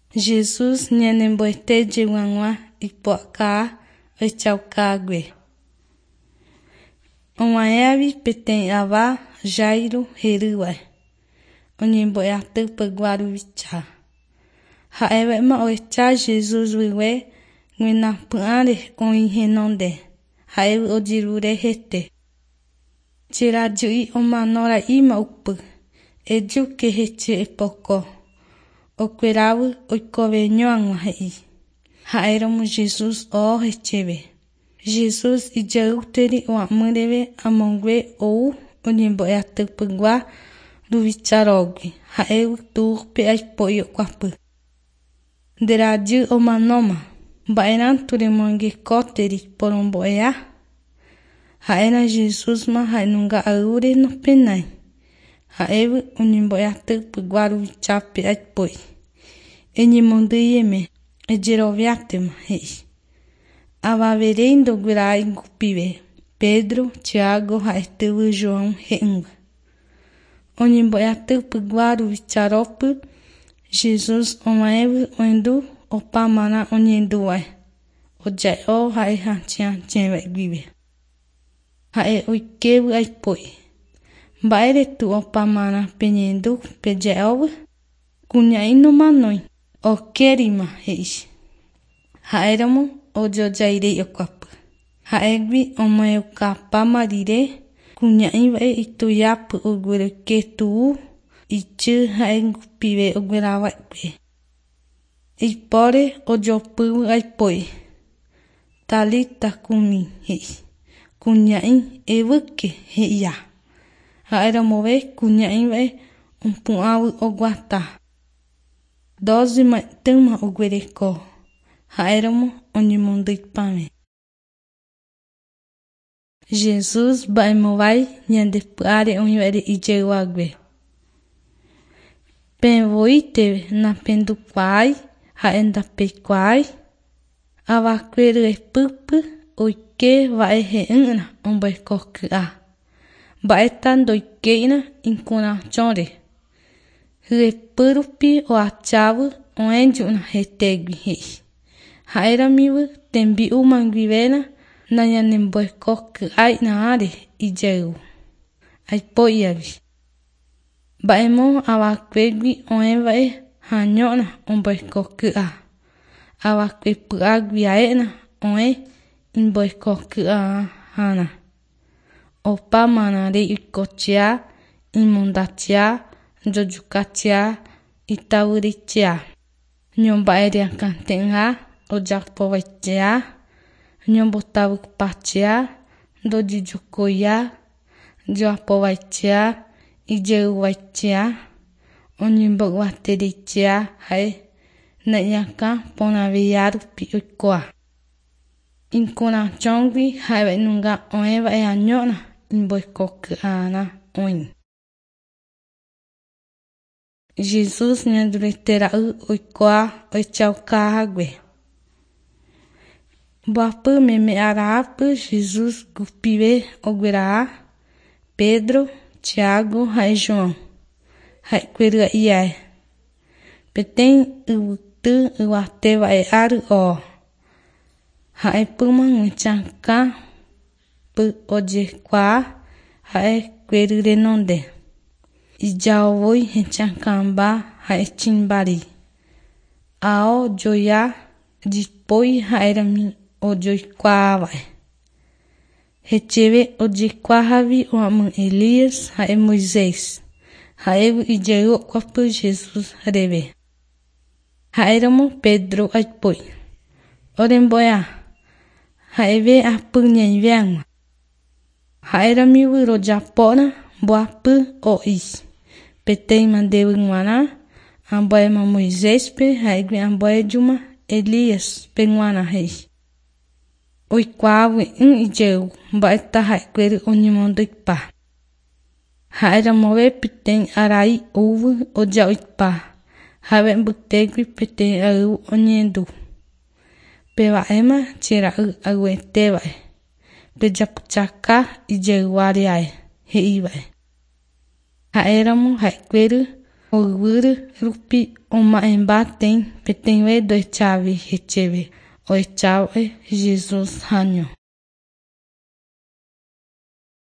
Jesus ñanembo'etéje g̃uag̃ua ipu'aka oichaukágue. Oguãyãvi peteĩ ava Jairo herývape, oñembo'eaty pegua ruvicha. Ha'éva'ema oecha Jesus vyve g̃uenapy'ãre oĩ henonde, ha'évy ojirure hete. Cherajy'i omanora'íma upy, ejúke heche epoko. Okueravy oikoveñóg̃ag̃ua he'i. Ha'éramo Jesus oho hechéve. Jesus ijaýteri ogua'mýreve amongue ou oñembo'eatypygua ruvicharógui, ha'évy túpe aipo'i okuapy. Nderajy omanóma, mba'érãtu remoingekóteri porombo'ea. Ha'éra Jesúsma ha'enunga aývore nopenái. Ha'évy oñembo'eatypygua ruvichápe aipo'i. Eñemondýieme, ejeroviátema, he'i. Avaverei ndoguerai igupive, Pedro, Tiago ha'etyvy João he'ỹva. Oñembo'eatypygua ruvicharópy, Jesus omaẽvy oendu opámarã oñenduva'e, oja'o ha'e hãchẽva'e guive. Ha'e oikevy aipo'i. Mba'éretu opámarã peñendu peja'ovy. Kuña'i nomanói, okérima, he'i. Ha'éramo ojojairei okuapy. Ha'égui omoeukapáma rire, kuña'iva'e itujápy ogueroike tuú, ijy ha'e igupive oguerava'ekue. Ipóre ojopývy aipo'i. Talita kumi, he'i. Kuña'i yvyke, he'ia. Ha'éramove kuña'iva'e opu'ãvy oguata. 12 ma'ẽtýma oguereko. Ha'éramo oñemondýipame. Jesus mba'emovái ñande py'áre oĩva'ere ijayguague. Pevoíteve napendukuaái ha'e ndapeikuaái. Avakue ryepýpy oike va'e he'ỹrã omboekoky'a. Mba'éta ndoiké'irã ikurãchõre. Hyepy rupi oachávy oẽju'rã hetégui, he'i. Ha'éramivy tembi'u manguivéra nañanemboekoky'ái'arãre ijayvu. Aipo'iavi. Mba'émo avakuégui oẽva'e hañó'arã omboekoky'a. Avakue py'aguiaé'arã oĩ imboekoky'ãrã. Opámarãre oikochea, imondachea, jojukachea, itavyrychea. Ñomba'eriakãte'ỹha, ojapovaichea, ñombotavypáchea, ndojujokoia, joapovaichea, ijayvuvaichea, oñembo'yguaterichea ha'e ne'ẽakã porãvea rupi oikuaa. Ikurãchõgui ha'evainunga oẽva'e añó'arã imboekoky'arã oĩ. Jesus ñanduretera'y oikuaa oichaukáague. Mboapy meme'ara'ápy Jesus gupive ogueraha Pedro, Tiago ha'e João. Ha'ekue rya'íae. Peteĩ yvyty yvateva'e ári oo. Ha'epýma g̃uechãkãpy ojekuaa ha'ekue renonde. Ijaovói hechãkãmba ha'e chimbari. Ao joja jipói ha'érami ojoikuaáva'e. Hechéve ojekuaahavi ogua'my Elias ha'e Moisés. Ha'évy ijay okuapy Jesus reve. Ha'éramo Pedro aipo'i. Orembo'ea. Ha'eve apyñaivéag̃ua. Ha'éramivy rojapó'arã mboapy o'i. Peteĩ mandevy g̃uarã ambuéma Moiséspe ha'égui ambuéjuma Elias pe g̃uarã he'i. Oikuaávy ijayvu mba'éta ha'ekuéri oñemondýipa. Ha'éramove peteĩ arai úvy oja'oipa. Ha'éve mbytégui peteĩ ayvu oñendu. Peva'éma chera'y ayg̃ueteva'e. Pejapychaka ijayguáreae, he'íva'e. Ha'éramo ha'ekuéri Oguru rupi uma embatem, petenwe do chave, hecheve. O chave Jesus hanyo.